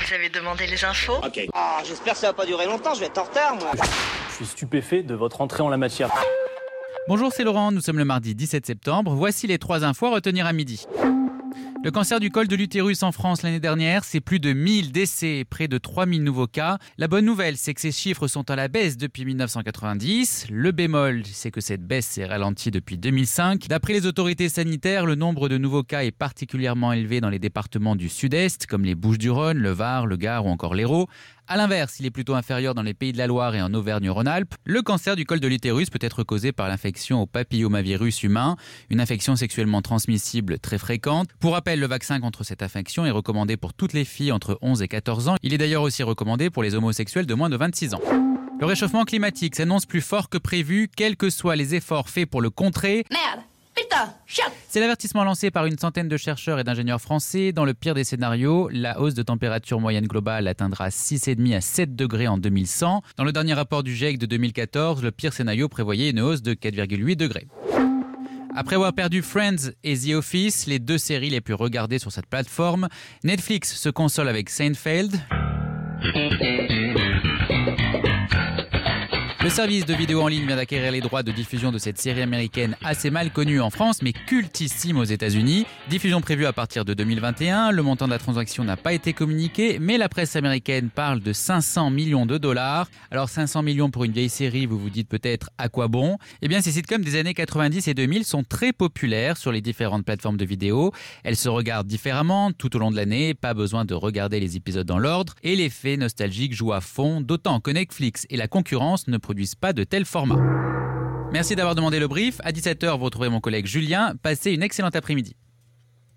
Vous avez demandé les infos? Ok. Ah, j'espère que ça va pas durer longtemps, je vais être en retard, moi. Je suis stupéfait de votre entrée en la matière. Bonjour, c'est Laurent, nous sommes le mardi 17 septembre. Voici les 3 infos à retenir à midi. Le cancer du col de l'utérus en France l'année dernière, c'est plus de 1000 décès et près de 3000 nouveaux cas. La bonne nouvelle, c'est que ces chiffres sont à la baisse depuis 1990. Le bémol, c'est que cette baisse s'est ralentie depuis 2005. D'après les autorités sanitaires, le nombre de nouveaux cas est particulièrement élevé dans les départements du sud-est, comme les Bouches-du-Rhône, le Var, le Gard ou encore l'Hérault. A l'inverse, il est plutôt inférieur dans les Pays de la Loire et en Auvergne-Rhône-Alpes. Le cancer du col de l'utérus peut être causé par l'infection au papillomavirus humain, une infection sexuellement transmissible très fréquente. Pour rappel, le vaccin contre cette infection est recommandé pour toutes les filles entre 11 et 14 ans. Il est d'ailleurs aussi recommandé pour les homosexuels de moins de 26 ans. Le réchauffement climatique s'annonce plus fort que prévu, quels que soient les efforts faits pour le contrer. Merde! Putain! Chien! C'est l'avertissement lancé par une centaine de chercheurs et d'ingénieurs français. Dans le pire des scénarios, la hausse de température moyenne globale atteindra 6,5 à 7 degrés en 2100. Dans le dernier rapport du GIEC de 2014, le pire scénario prévoyait une hausse de 4,8 degrés. Après avoir perdu Friends et The Office, les deux séries les plus regardées sur cette plateforme, Netflix se console avec Seinfeld. Le service de vidéo en ligne vient d'acquérir les droits de diffusion de cette série américaine assez mal connue en France, mais cultissime aux États-Unis. Diffusion prévue à partir de 2021. Le montant de la transaction n'a pas été communiqué, mais la presse américaine parle de 500 millions de dollars. Alors 500 millions pour une vieille série, vous vous dites peut-être à quoi bon? Eh bien, ces sitcoms des années 90 et 2000 sont très populaires sur les différentes plateformes de vidéo. Elles se regardent différemment tout au long de l'année, pas besoin de regarder les épisodes dans l'ordre, et l'effet nostalgique joue à fond, d'autant que Netflix et la concurrence ne produisent pas de tels formats. Merci d'avoir demandé le brief. À 17h, vous retrouverez mon collègue Julien. Passez une excellente après-midi.